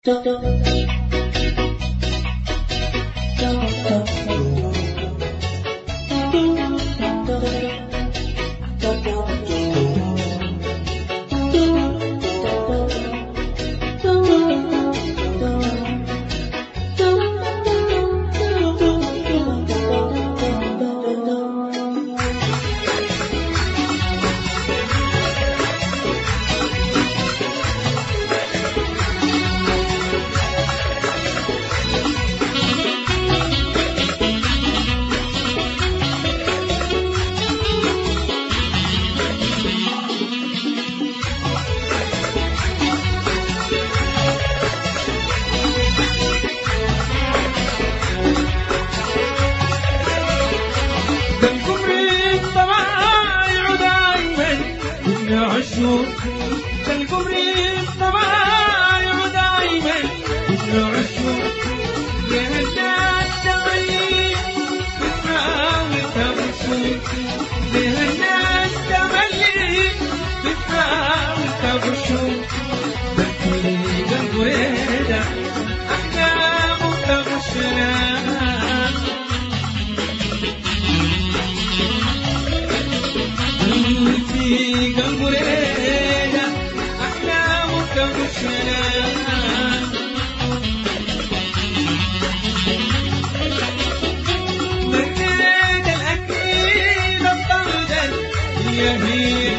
القمر الطبايع دايما يتنعشوا لهنا التملي بتحاول تغشوا لهنا التملي بتحاول تغشوا بكي قلب وريدة أحلامه تغشنا في قلب وريدة أحلامه تغشنا مريد الأكيد الطردل يهيل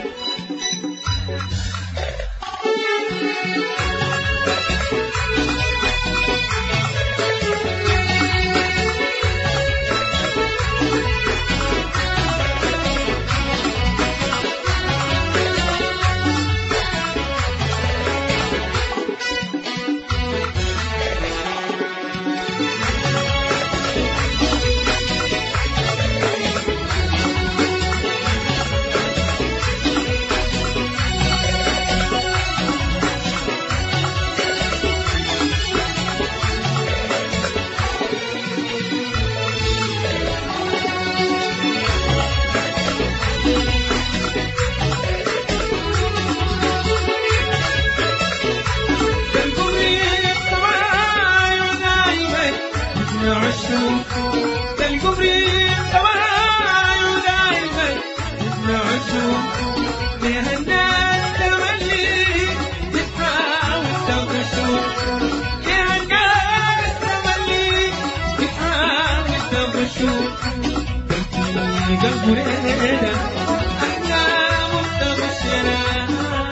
القمر الطبايع دايما يتنعشوا لهنا التملي بتحاول تغشوا لهنا التملي بتحاول تغشوا بكي قلب وريدة أحلامه تغشنا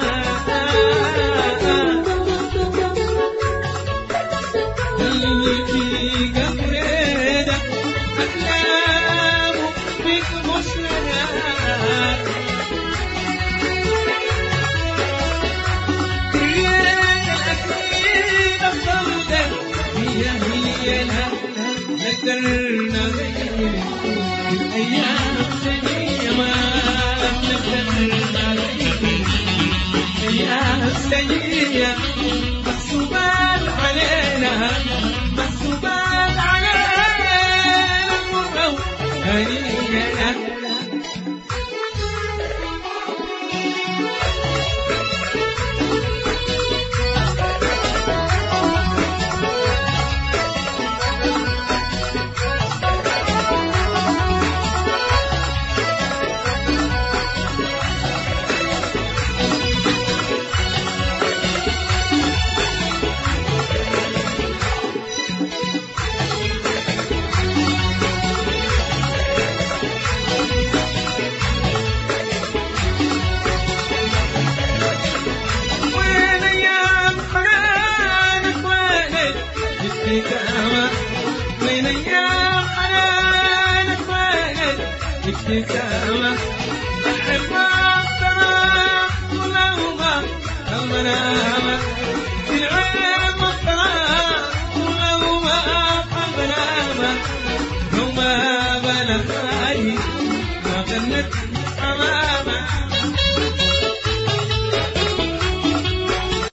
نقدرنا أيام سنية ما نقدرنا أيام سنية محسوبات علينا محسوبات علينا المرة هنيئة وين ايام حنانك وينك ابتسامة احبك ترى ولوما المنامة